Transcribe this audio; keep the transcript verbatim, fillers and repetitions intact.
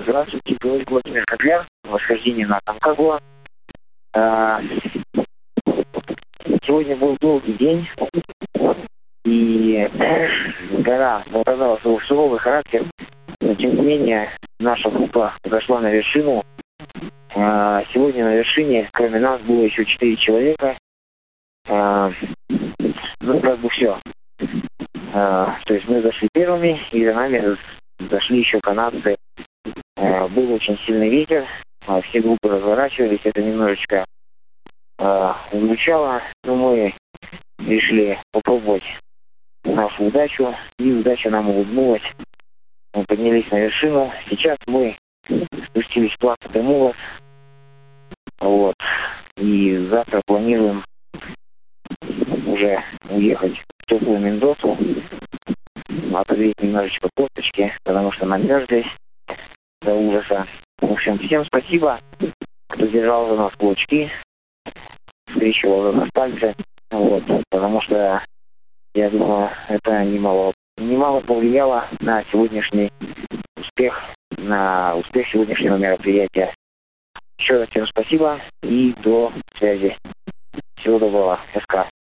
Здравствуйте, говорит Владимир Котляр, восхождение на Аконкагуа. Сегодня был долгий день, и гора показала свой суровый характер, но тем не менее наша группа зашла на вершину. Сегодня на вершине, кроме нас, было еще четыре человека. Ну, как бы все. То есть мы зашли первыми, и за нами зашли еще канадцы. Был очень сильный ветер, все группы разворачивались, это немножечко удручало, но мы решили попробовать нашу удачу, и удача нам улыбнулась. Мы поднялись на вершину, сейчас мы спустились в плато де Мулос, вот, и завтра планируем уже уехать в теплую Мендосу, отогреть немножечко косточки, потому что намерзлись до ужаса. В общем, всем спасибо, кто держал за нас кулачки, скрещивал за нас пальцы, вот, потому что, я думаю, это немало, немало повлияло на сегодняшний успех, на успех сегодняшнего мероприятия. Еще раз всем спасибо и до связи. Всего доброго. СК.